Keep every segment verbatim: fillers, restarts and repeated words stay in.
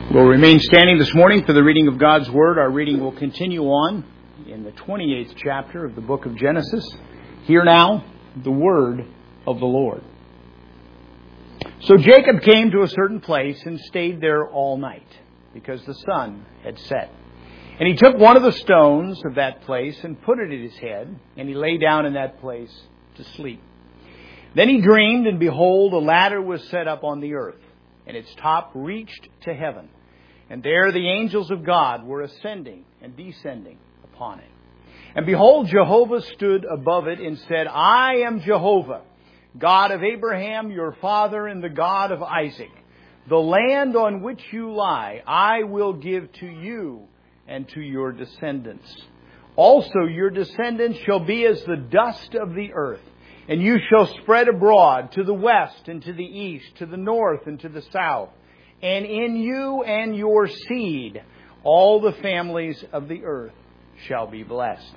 We'll remain standing this morning for the reading of God's Word. Our reading will continue on in the twenty-eighth chapter of the book of Genesis. Hear now the word of the Lord. So Jacob came to a certain place and stayed there all night, because the sun had set. And he took one of the stones of that place and put it at his head, and he lay down in that place to sleep. Then he dreamed, and behold, a ladder was set up on the earth, and its top reached to heaven. And there the angels of God were ascending and descending upon it. And behold, Jehovah stood above it and said, I am Jehovah, God of Abraham, your father, and the God of Isaac. The land on which you lie, I will give to you and to your descendants. Also your descendants shall be as the dust of the earth, and you shall spread abroad to the west and to the east, to the north and to the south. And in you and your seed, all the families of the earth shall be blessed.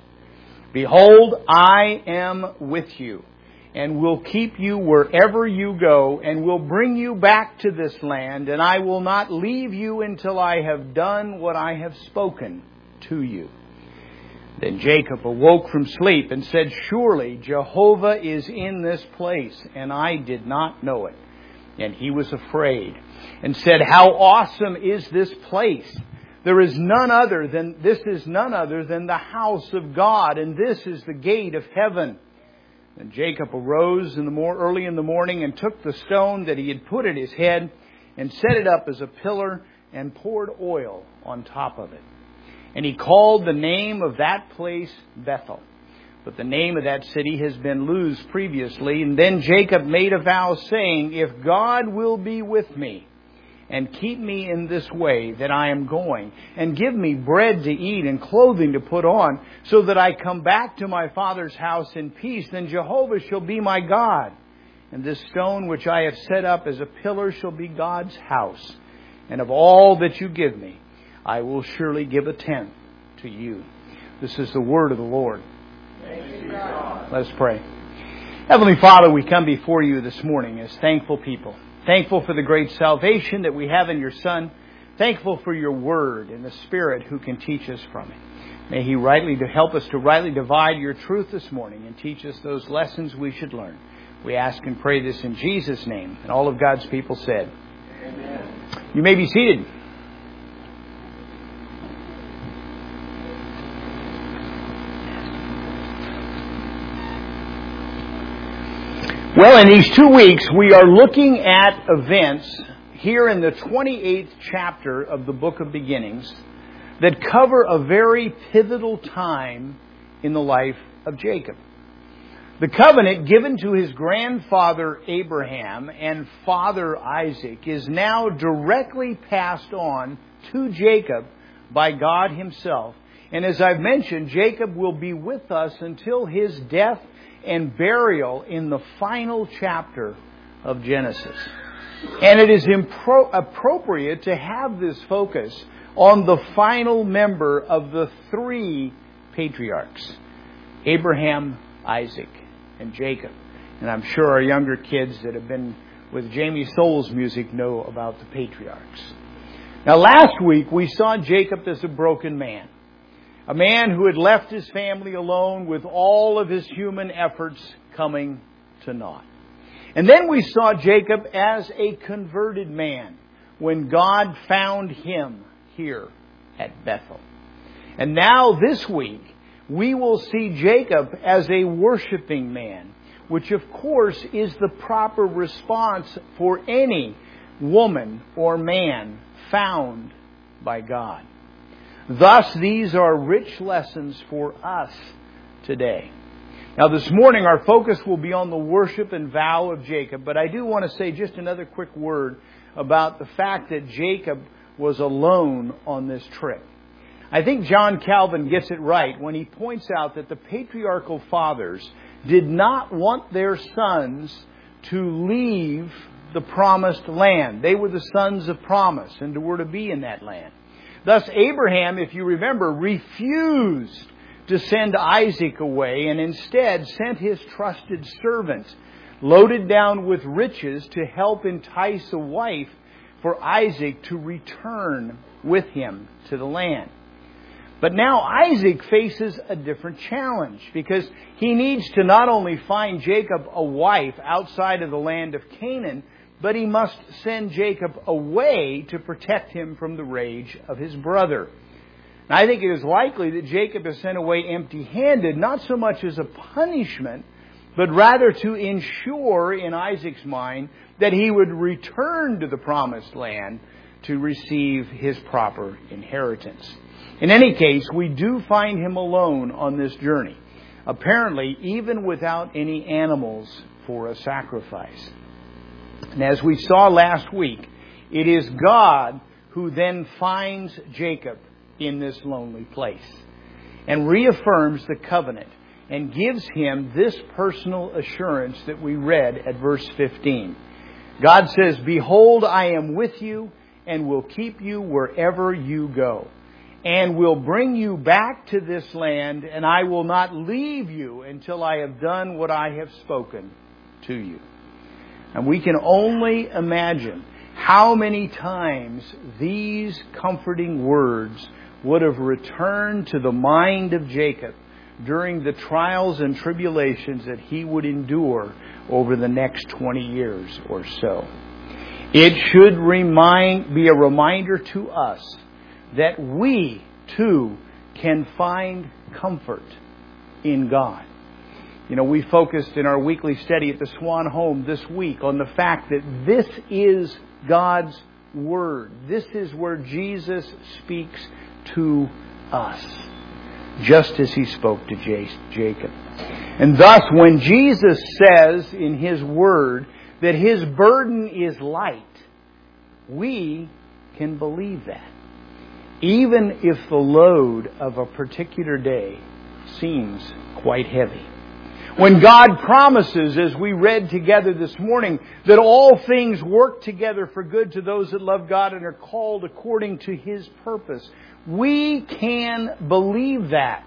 Behold, I am with you, and will keep you wherever you go, and will bring you back to this land, and I will not leave you until I have done what I have spoken to you. Then Jacob awoke from sleep and said, Surely Jehovah is in this place, and I did not know it. And he was afraid and said, How awesome is this place! There is none other than, this is none other than the house of God, and this is the gate of heaven. And Jacob arose in the more early in the morning and took the stone that he had put at his head and set it up as a pillar and poured oil on top of it. And he called the name of that place Bethel. But the name of that city has been Luz previously. And then Jacob made a vow, saying, If God will be with me and keep me in this way that I am going, and give me bread to eat and clothing to put on, so that I come back to my father's house in peace, then Jehovah shall be my God. And this stone which I have set up as a pillar shall be God's house. And of all that you give me, I will surely give a tenth to you. This is the word of the Lord. Let us pray. Heavenly Father, we come before you this morning as thankful people. Thankful for the great salvation that we have in your Son. Thankful for your word and the Spirit who can teach us from it. May He rightly to help us to rightly divide your truth this morning and teach us those lessons we should learn. We ask and pray this in Jesus' name. And all of God's people said, Amen. You may be seated. Well, in these two weeks, we are looking at events here in the twenty-eighth chapter of the book of Beginnings that cover a very pivotal time in the life of Jacob. The covenant given to his grandfather Abraham and father Isaac is now directly passed on to Jacob by God himself. And as I've mentioned, Jacob will be with us until his death and burial in the final chapter of Genesis. And it is impro- appropriate to have this focus on the final member of the three patriarchs, Abraham, Isaac, and Jacob. And I'm sure our younger kids that have been with Jamie Soul's music know about the patriarchs. Now, last week we saw Jacob as a broken man. A man who had left his family alone with all of his human efforts coming to naught. And then we saw Jacob as a converted man when God found him here at Bethel. And now this week we will see Jacob as a worshiping man, which of course is the proper response for any woman or man found by God. Thus, these are rich lessons for us today. Now, this morning, our focus will be on the worship and vow of Jacob. But I do want to say just another quick word about the fact that Jacob was alone on this trip. I think John Calvin gets it right when he points out that the patriarchal fathers did not want their sons to leave the promised land. They were the sons of promise and were to be in that land. Thus, Abraham, if you remember, refused to send Isaac away and instead sent his trusted servant, loaded down with riches, to help entice a wife for Isaac to return with him to the land. But now Isaac faces a different challenge because he needs to not only find Jacob a wife outside of the land of Canaan, but he must send Jacob away to protect him from the rage of his brother. And I think it is likely that Jacob is sent away empty-handed, not so much as a punishment, but rather to ensure in Isaac's mind that he would return to the promised land to receive his proper inheritance. In any case, we do find him alone on this journey, apparently even without any animals for a sacrifice. And as we saw last week, it is God who then finds Jacob in this lonely place and reaffirms the covenant and gives him this personal assurance that we read at verse fifteen. God says, "Behold, I am with you and will keep you wherever you go, and will bring you back to this land, and I will not leave you until I have done what I have spoken to you." And we can only imagine how many times these comforting words would have returned to the mind of Jacob during the trials and tribulations that he would endure over the next twenty years or so. It should remind, be a reminder to us that we, too, can find comfort in God. You know, we focused in our weekly study at the Swan Home this week on the fact that this is God's Word. This is where Jesus speaks to us, just as He spoke to Jacob. And thus, when Jesus says in His Word that His burden is light, we can believe that, even if the load of a particular day seems quite heavy. When God promises, as we read together this morning, that all things work together for good to those that love God and are called according to His purpose, we can believe that,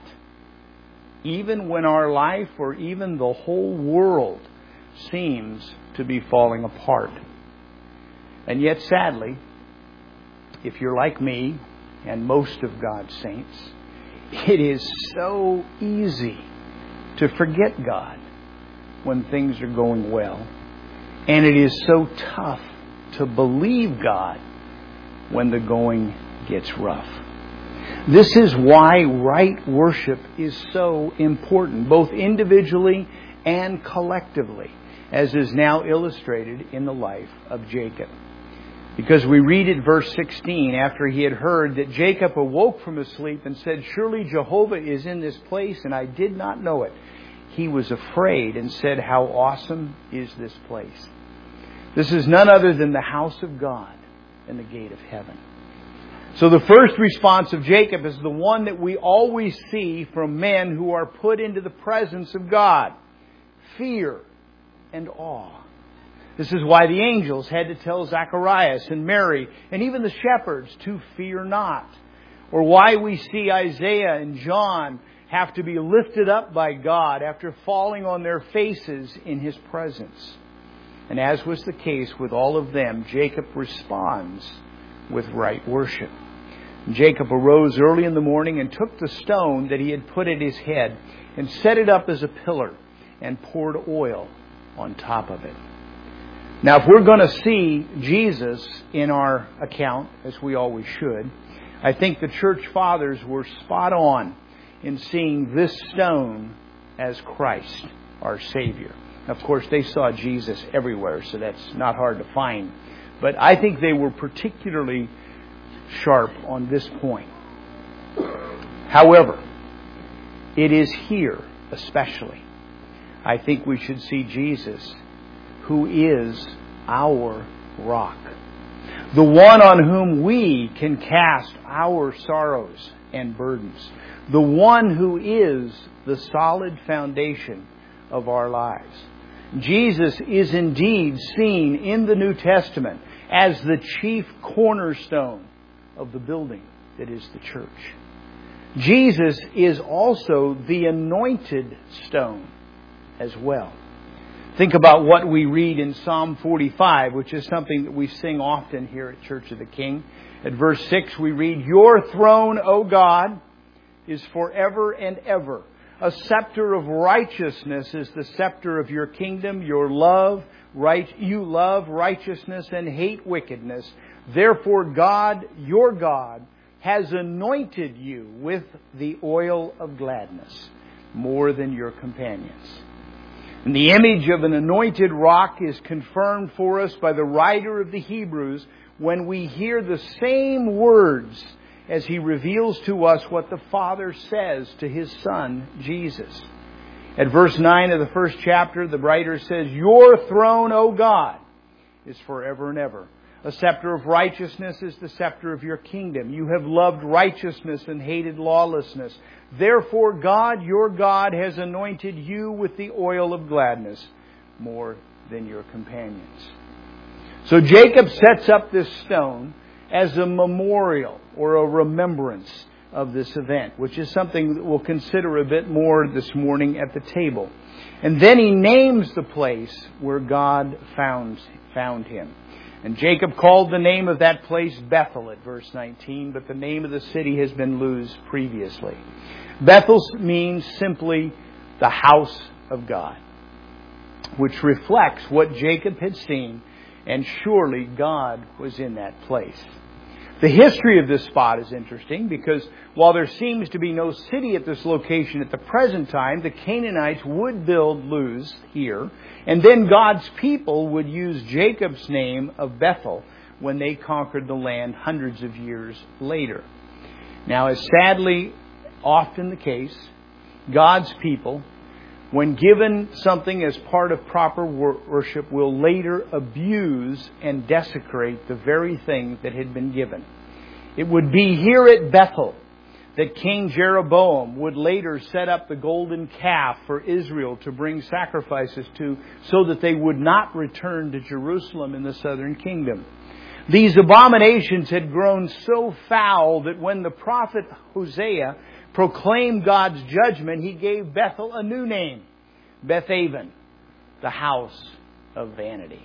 even when our life or even the whole world seems to be falling apart. And yet, sadly, if you're like me and most of God's saints, it is so easy to forget God when things are going well. And it is so tough to believe God when the going gets rough. This is why right worship is so important, both individually and collectively, as is now illustrated in the life of Jacob. Because we read at verse sixteen, after he had heard that Jacob awoke from his sleep and said, "Surely Jehovah is in this place, and I did not know it." He was afraid and said, "How awesome is this place." This is none other than the house of God and the gate of heaven. So the first response of Jacob is the one that we always see from men who are put into the presence of God: fear and awe. This is why the angels had to tell Zacharias and Mary and even the shepherds to fear not. Or why we see Isaiah and John have to be lifted up by God after falling on their faces in His presence. And as was the case with all of them, Jacob responds with right worship. Jacob arose early in the morning and took the stone that he had put at his head and set it up as a pillar and poured oil on top of it. Now, if we're going to see Jesus in our account, as we always should, I think the church fathers were spot on in seeing this stone as Christ, our Savior. Of course, they saw Jesus everywhere, so that's not hard to find. But I think they were particularly sharp on this point. However, it is here especially, I think we should see Jesus, who is our rock, the one on whom we can cast our sorrows and burdens, the one who is the solid foundation of our lives. Jesus is indeed seen in the New Testament as the chief cornerstone of the building that is the church. Jesus is also the anointed stone as well. Think about what we read in Psalm forty-five, which is something that we sing often here at Church of the King. At verse six we read, "Your throne, O God, is forever and ever. A scepter of righteousness is the scepter of your kingdom. Your love, right, you love righteousness and hate wickedness. Therefore God, your God, has anointed you with the oil of gladness more than your companions." And the image of an anointed rock is confirmed for us by the writer of the Hebrews when we hear the same words as he reveals to us what the Father says to His Son, Jesus. At verse nine of the first chapter, the writer says, "Your throne, O God, is forever and ever. A scepter of righteousness is the scepter of your kingdom. You have loved righteousness and hated lawlessness. Therefore God, your God, has anointed you with the oil of gladness more than your companions." So Jacob sets up this stone as a memorial or a remembrance of this event, which is something that we'll consider a bit more this morning at the table. And then he names the place where God found, found him. And Jacob called the name of that place Bethel at verse nineteen, but the name of the city has been Luz previously. Bethel means simply the house of God, which reflects what Jacob had seen, and surely God was in that place. The history of this spot is interesting because while there seems to be no city at this location at the present time, the Canaanites would build Luz here, and then God's people would use Jacob's name of Bethel when they conquered the land hundreds of years later. Now, as sadly often the case, God's people, when given something as part of proper worship, will later abuse and desecrate the very thing that had been given. It would be here at Bethel that King Jeroboam would later set up the golden calf for Israel to bring sacrifices to, so that they would not return to Jerusalem in the southern kingdom. These abominations had grown so foul that when the prophet Hosea proclaimed God's judgment, he gave Bethel a new name, Bethaven, the house of vanity.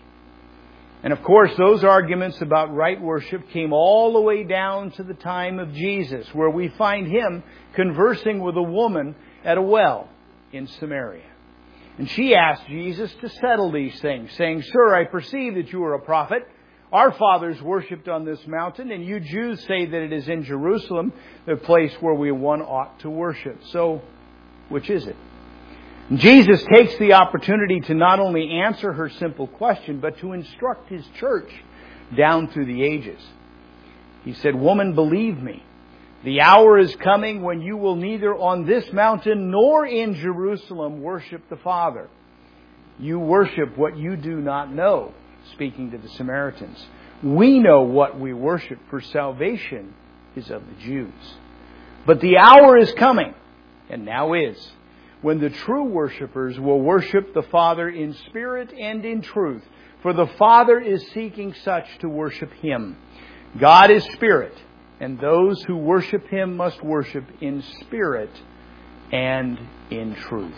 And of course, those arguments about right worship came all the way down to the time of Jesus, where we find Him conversing with a woman at a well in Samaria. And she asked Jesus to settle these things, saying, "Sir, I perceive that you are a prophet. Our fathers worshipped on this mountain, and you Jews say that it is in Jerusalem, the place where we one ought to worship. So, which is it?" And Jesus takes the opportunity to not only answer her simple question, but to instruct His church down through the ages. He said, "Woman, believe me, the hour is coming when you will neither on this mountain nor in Jerusalem worship the Father. You worship what you do not know," speaking to the Samaritans. "We know what we worship, for salvation is of the Jews. But the hour is coming, and now is, when the true worshipers will worship the Father in spirit and in truth, for the Father is seeking such to worship Him. God is spirit, and those who worship Him must worship in spirit and in truth."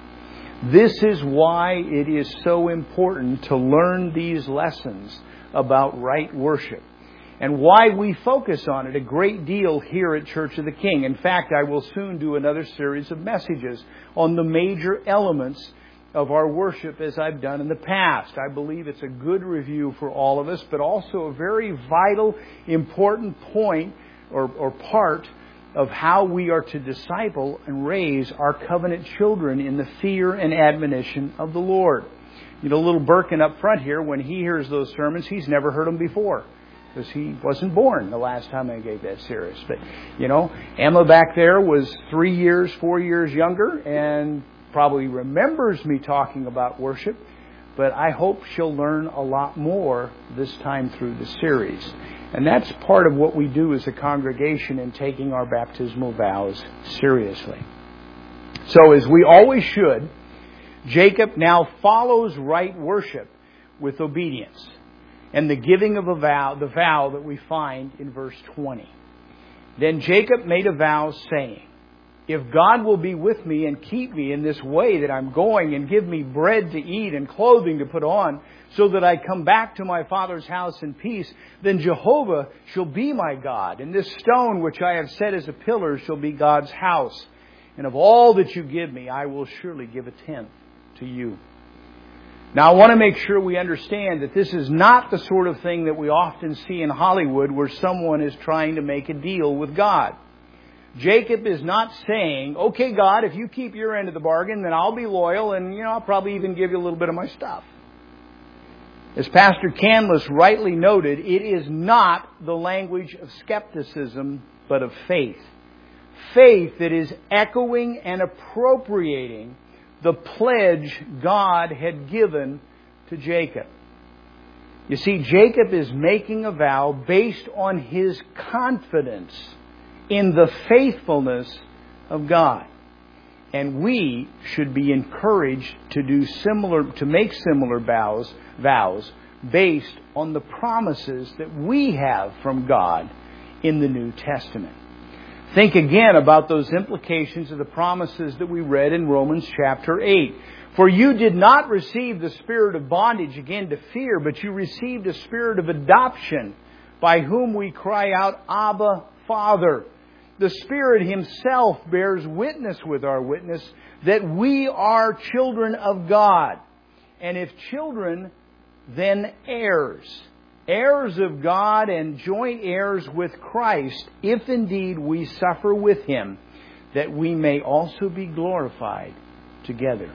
This is why it is so important to learn these lessons about right worship, and why we focus on it a great deal here at Church of the King. In fact, I will soon do another series of messages on the major elements of our worship, as I've done in the past. I believe it's a good review for all of us, but also a very vital, important point or, or part of how we are to disciple and raise our covenant children in the fear and admonition of the Lord. You know, little Birkin up front here, when he hears those sermons, he's never heard them before, because he wasn't born the last time I gave that series. But, you know, Emma back there was three years, four years younger, and probably remembers me talking about worship. But I hope she'll learn a lot more this time through the series. And that's part of what we do as a congregation in taking our baptismal vows seriously. So, as we always should, Jacob now follows right worship with obedience and the giving of a vow, the vow that we find in verse twenty. "Then Jacob made a vow, saying, if God will be with me and keep me in this way that I'm going and give me bread to eat and clothing to put on so that I come back to my Father's house in peace, then Jehovah shall be my God. And this stone which I have set as a pillar shall be God's house. And of all that you give me, I will surely give a tenth to you. Now, I want to make sure we understand that this is not the sort of thing that we often see in Hollywood where someone is trying to make a deal with God. Jacob is not saying, okay, God, if you keep your end of the bargain, then I'll be loyal and, you know, I'll probably even give you a little bit of my stuff. As Pastor Canlis rightly noted, it is not the language of skepticism, but of faith. Faith that is echoing and appropriating the pledge God had given to Jacob. You see, Jacob is making a vow based on his confidence in the faithfulness of God. And we should be encouraged to do similar, to make similar vows, vows based on the promises that we have from God in the New Testament. Think again about those implications of the promises that we read in Romans chapter eight. For you did not receive the spirit of bondage again to fear, but you received a spirit of adoption, by whom we cry out, Abba, Father. The Spirit Himself bears witness with our witness that we are children of God. And if children, then heirs. Heirs of God and joint heirs with Christ, if indeed we suffer with Him, that we may also be glorified together.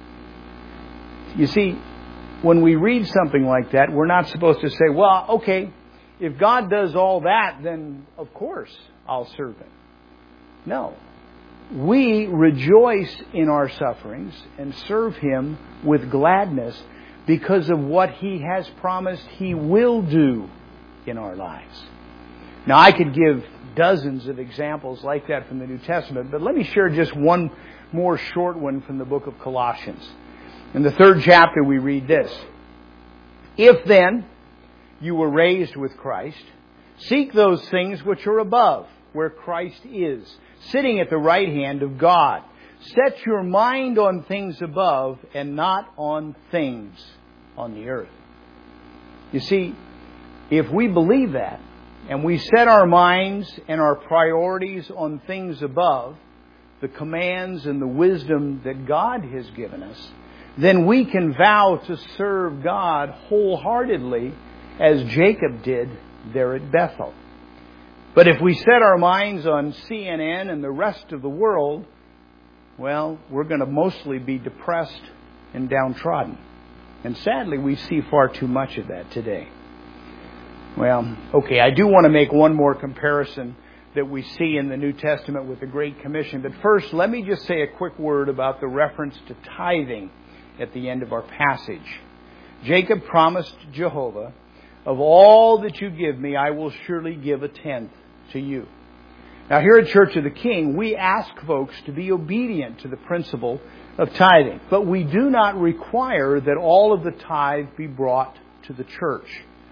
You see, when we read something like that, we're not supposed to say, well, okay, if God does all that, then of course I'll serve Him. No. We rejoice in our sufferings and serve Him with gladness because of what He has promised He will do in our lives. Now, I could give dozens of examples like that from the New Testament, but let me share just one more short one from the book of Colossians. In the third chapter, we read this. If then you were raised with Christ, seek those things which are above, where Christ is, sitting at the right hand of God. Set your mind on things above and not on things on the earth. You see, if we believe that, and we set our minds and our priorities on things above, the commands and the wisdom that God has given us, then we can vow to serve God wholeheartedly as Jacob did there at Bethel. But if we set our minds on C N N and the rest of the world, well, we're going to mostly be depressed and downtrodden. And sadly, we see far too much of that today. Well, okay, I do want to make one more comparison that we see in the New Testament with the Great Commission. But first, let me just say a quick word about the reference to tithing at the end of our passage. Jacob promised Jehovah, of all that you give me, I will surely give a tenth to you. Now, here at Church of the King, we ask folks to be obedient to the principle of tithing. But we do not require that all of the tithe be brought to the church.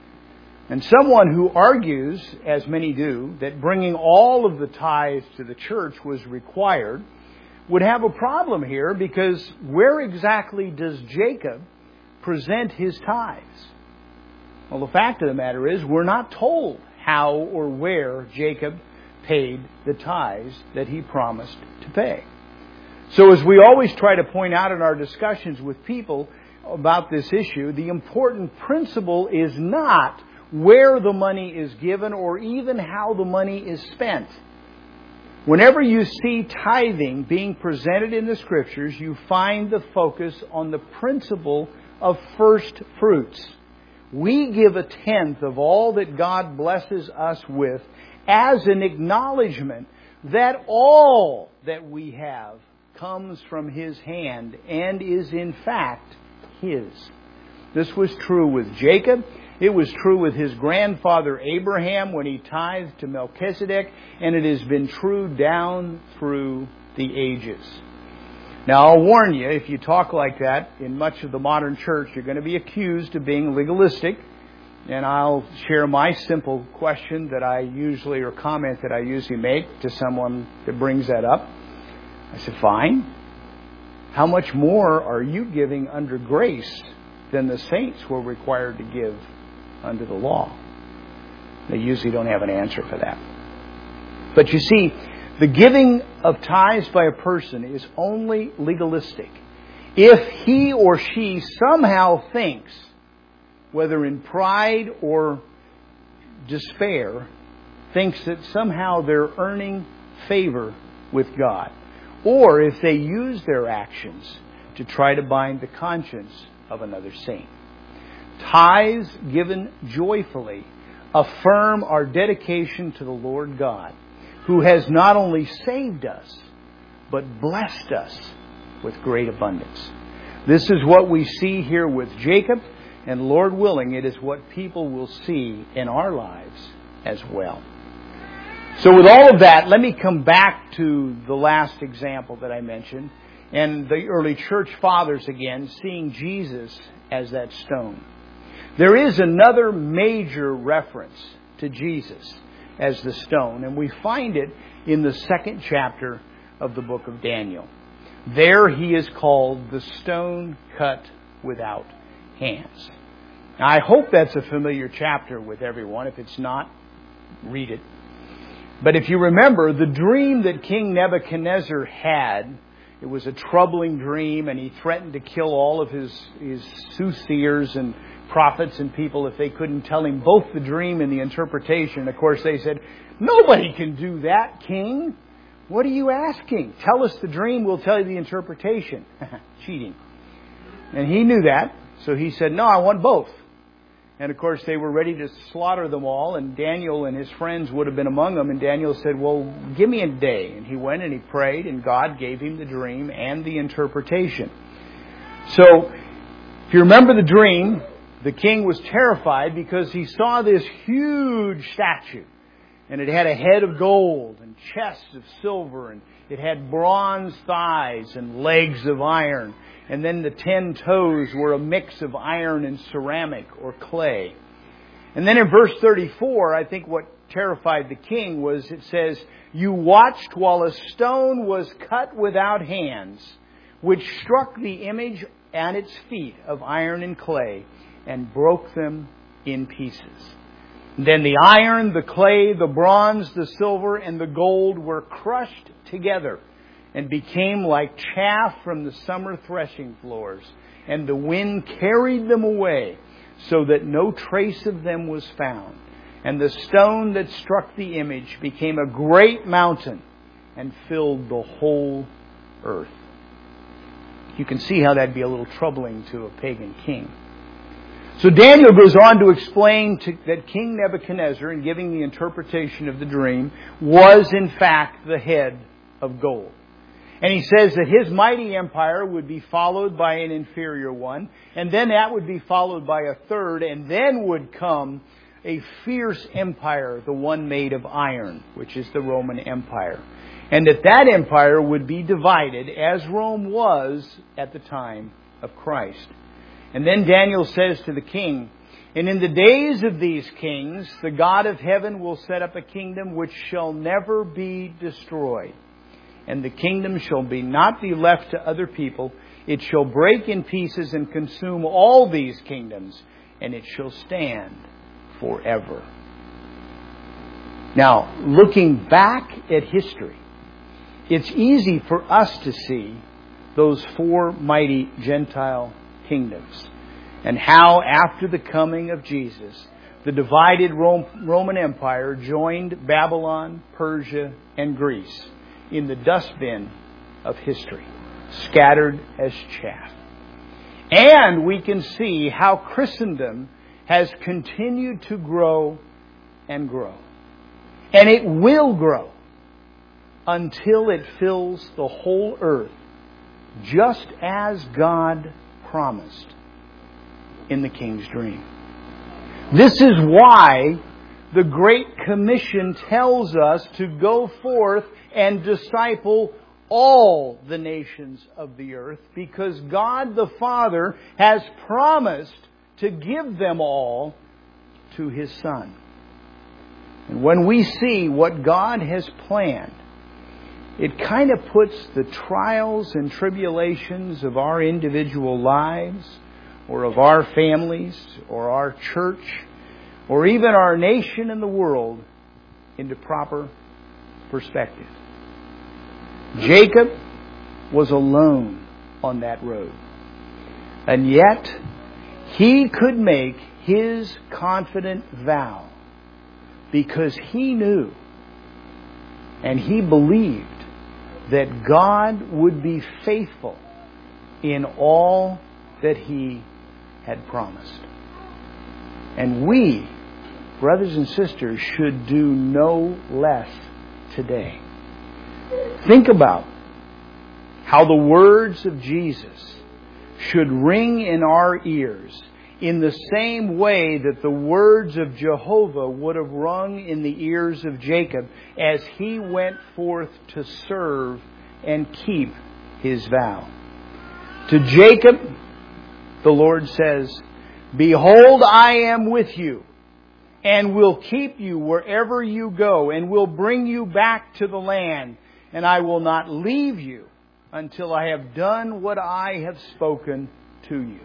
And someone who argues, as many do, that bringing all of the tithes to the church was required would have a problem here, because where exactly does Jacob present his tithes? Well, the fact of the matter is we're not told how or where Jacob paid the tithes that he promised to pay. So as we always try to point out in our discussions with people about this issue, the important principle is not where the money is given or even how the money is spent. Whenever you see tithing being presented in the Scriptures, you find the focus on the principle of first fruits. We give a tenth of all that God blesses us with as an acknowledgement that all that we have comes from His hand and is in fact His. This was true with Jacob. It was true with his grandfather Abraham when he tithed to Melchizedek, and it has been true down through the ages. Now, I'll warn you, if you talk like that in much of the modern church, you're going to be accused of being legalistic. And I'll share my simple question that I usually, or comment that I usually make to someone that brings that up. I said, fine. How much more are you giving under grace than the saints were required to give under the law? They usually don't have an answer for that. But you see, the giving of tithes by a person is only legalistic if he or she somehow thinks, whether in pride or despair, thinks that somehow they're earning favor with God. Or if they use their actions to try to bind the conscience of another saint. Tithes given joyfully affirm our dedication to the Lord God, who has not only saved us, but blessed us with great abundance. This is what we see here with Jacob, and Lord willing, it is what people will see in our lives as well. So with all of that, let me come back to the last example that I mentioned, and the early church fathers again, seeing Jesus as that stone. There is another major reference to Jesus as the stone, and we find it in the second chapter of the book of Daniel. There he is called the stone cut without hands. Now, I hope that's a familiar chapter with everyone. If it's not, read it. But if you remember, the dream that King Nebuchadnezzar had, it was a troubling dream, and he threatened to kill all of his, his soothsayers and prophets and people if they couldn't tell him both the dream and the interpretation. Of course, they said, nobody can do that, King. What are you asking? Tell us the dream, we'll tell you the interpretation. Cheating. And he knew that, so he said, no, I want both. And of course, they were ready to slaughter them all, and Daniel and his friends would have been among them. And Daniel said, well, give me a day. And he went and he prayed, and God gave him the dream and the interpretation. So, if you remember the dream, the king was terrified because he saw this huge statue. And it had a head of gold and chests of silver, and it had bronze thighs and legs of iron. And then the ten toes were a mix of iron and ceramic or clay. And then in verse thirty-four, I think what terrified the king was, it says, you watched while a stone was cut without hands, which struck the image and its feet of iron and clay, and broke them in pieces. Then the iron, the clay, the bronze, the silver, and the gold were crushed together and became like chaff from the summer threshing floors. And the wind carried them away so that no trace of them was found. And the stone that struck the image became a great mountain and filled the whole earth. You can see how that'd be a little troubling to a pagan king. So Daniel goes on to explain to, that King Nebuchadnezzar, in giving the interpretation of the dream, was in fact the head of gold. And he says that his mighty empire would be followed by an inferior one, and then that would be followed by a third, and then would come a fierce empire, the one made of iron, which is the Roman Empire. And that that empire would be divided, as Rome was at the time of Christ. And then Daniel says to the king, and in the days of these kings, the God of heaven will set up a kingdom which shall never be destroyed. And the kingdom shall be not be left to other people. It shall break in pieces and consume all these kingdoms, and it shall stand forever. Now, looking back at history, it's easy for us to see those four mighty Gentile kingdoms, and how after the coming of Jesus, the divided Roman Empire joined Babylon, Persia, and Greece in the dustbin of history, scattered as chaff. And we can see how Christendom has continued to grow and grow. And it will grow until it fills the whole earth, just as God promised in the king's dream. This is why the Great Commission tells us to go forth and disciple all the nations of the earth, because God the Father has promised to give them all to His Son. And when we see what God has planned, it kind of puts the trials and tribulations of our individual lives, or of our families, or our church, or even our nation and the world into proper perspective. Jacob was alone on that road. And yet, he could make his confident vow because he knew and he believed that God would be faithful in all that He had promised. And we, brothers and sisters, should do no less today. Think about how the words of Jesus should ring in our ears in the same way that the words of Jehovah would have rung in the ears of Jacob as he went forth to serve and keep his vow. To Jacob, the Lord says, "Behold, I am with you, and will keep you wherever you go, and will bring you back to the land, and I will not leave you until I have done what I have spoken to you."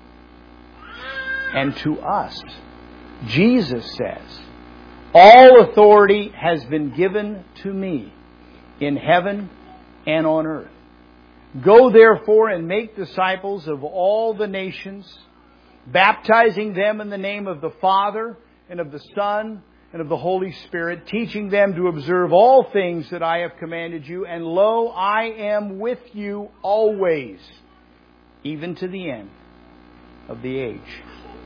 And to us, Jesus says, "All authority has been given to me in heaven and on earth. Go therefore and make disciples of all the nations, baptizing them in the name of the Father and of the Son and of the Holy Spirit, teaching them to observe all things that I have commanded you. And lo, I am with you always, even to the end of the age."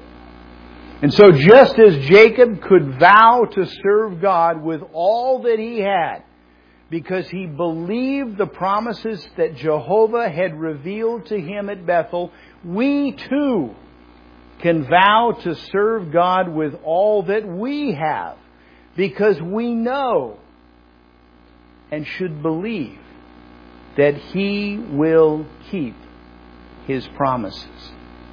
And so just as Jacob could vow to serve God with all that he had, because he believed the promises that Jehovah had revealed to him at Bethel, we too can vow to serve God with all that we have, because we know and should believe that He will keep His promises.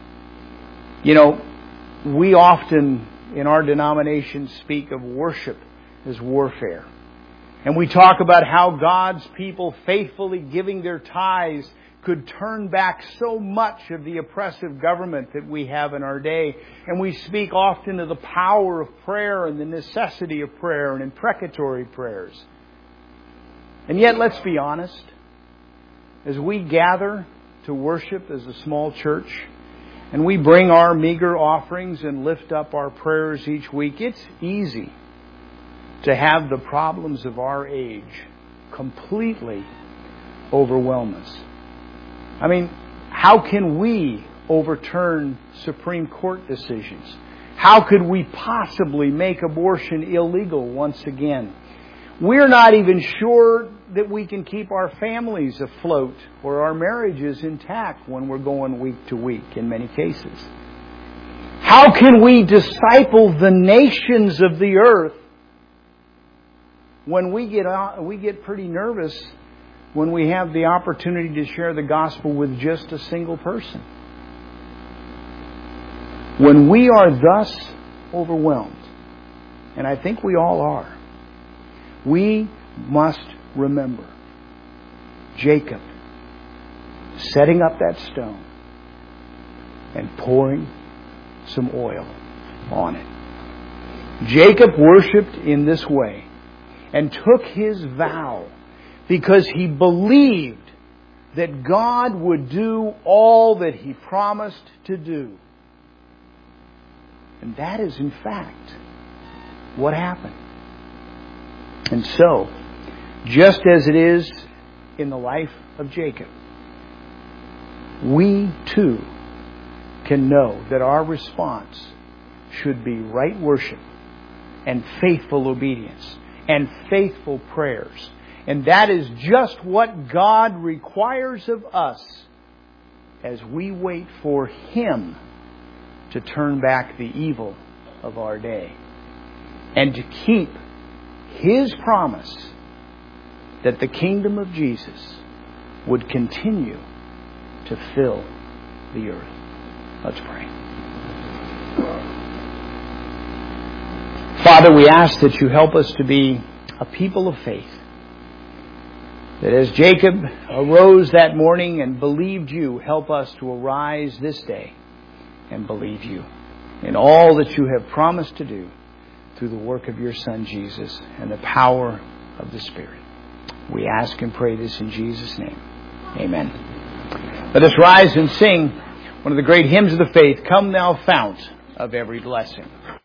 You know, we often in our denomination speak of worship as warfare. And we talk about how God's people faithfully giving their tithes could turn back so much of the oppressive government that we have in our day. And we speak often of the power of prayer and the necessity of prayer and imprecatory prayers. And yet, let's be honest, as we gather to worship as a small church, and we bring our meager offerings and lift up our prayers each week, it's easy to have the problems of our age completely overwhelm us. I mean, how can we overturn Supreme Court decisions? How could we possibly make abortion illegal once again? We're not even sure that we can keep our families afloat or our marriages intact when we're going week to week in many cases. How can we disciple the nations of the earth when we get out, we get pretty nervous when we have the opportunity to share the gospel with just a single person? When we are thus overwhelmed, and I think we all are, we must remember Jacob setting up that stone and pouring some oil on it. Jacob worshipped in this way and took his vow because he believed that God would do all that He promised to do. And that is, in fact, what happened. And so, just as it is in the life of Jacob, we too can know that our response should be right worship and faithful obedience and faithful prayers. And that is just what God requires of us as we wait for Him to turn back the evil of our day and to keep His promise that the kingdom of Jesus would continue to fill the earth. Let's pray. Father, we ask that You help us to be a people of faith. that as Jacob arose that morning and believed you, help us to arise this day and believe you in all that you have promised to do through the work of your Son Jesus and the power of the Spirit. We ask and pray this in Jesus' name. Amen. Let us rise and sing one of the great hymns of the faith, Come Thou Fount of Every Blessing.